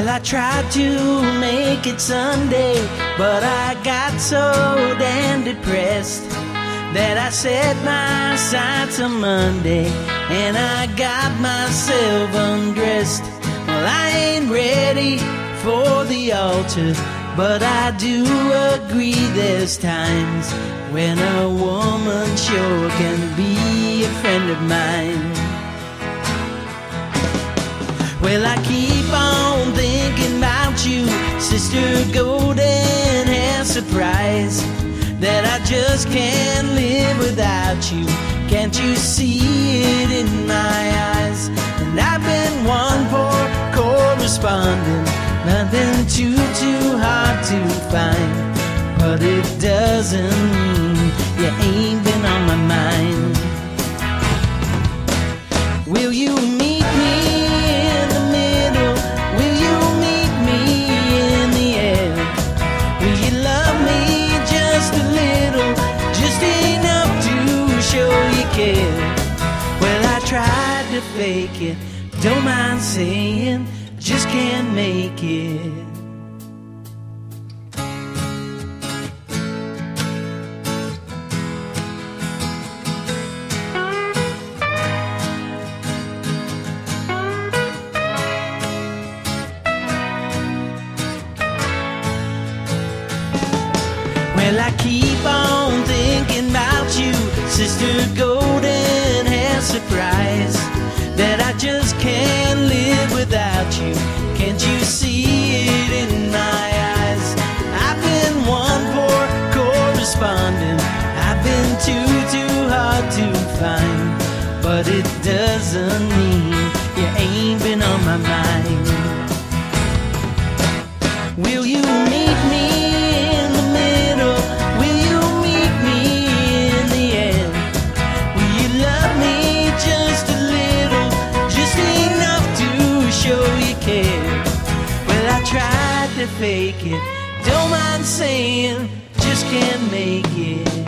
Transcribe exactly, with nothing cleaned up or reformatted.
Well, I tried to make it Sunday, but I got so damn depressed that I set my sights on Monday, and I got myself undressed. Well, I ain't ready for the altar, but I do agree there's times when a woman sure can be a friend of mine. Well, I keep on thinking about you, Sister Golden Hair Surprise, that I just can't live without you. Can't you see it in my eyes? And I've been one poor correspondent, nothing too, too hard to find, but it doesn't mean you ain't been on my mind. Will you meet me in the middle? Will you meet me in the air? Will you love me just a little, just enough to show you care? Well, I tried to fake it, don't mind saying, just can't make it. Well, I keep on thinking about you, Sister Golden Hair Surprise, that I just can't live without you. Can't you see it in my eyes? I've been one poor correspondent, I've been too, too hard to find, but it doesn't mean you ain't been on my mind. Will you meet me in the middle? Will you meet me in the end? Will you love me just a little, just enough to show you care? Well, I tried to fake it, don't mind saying, just can't make it.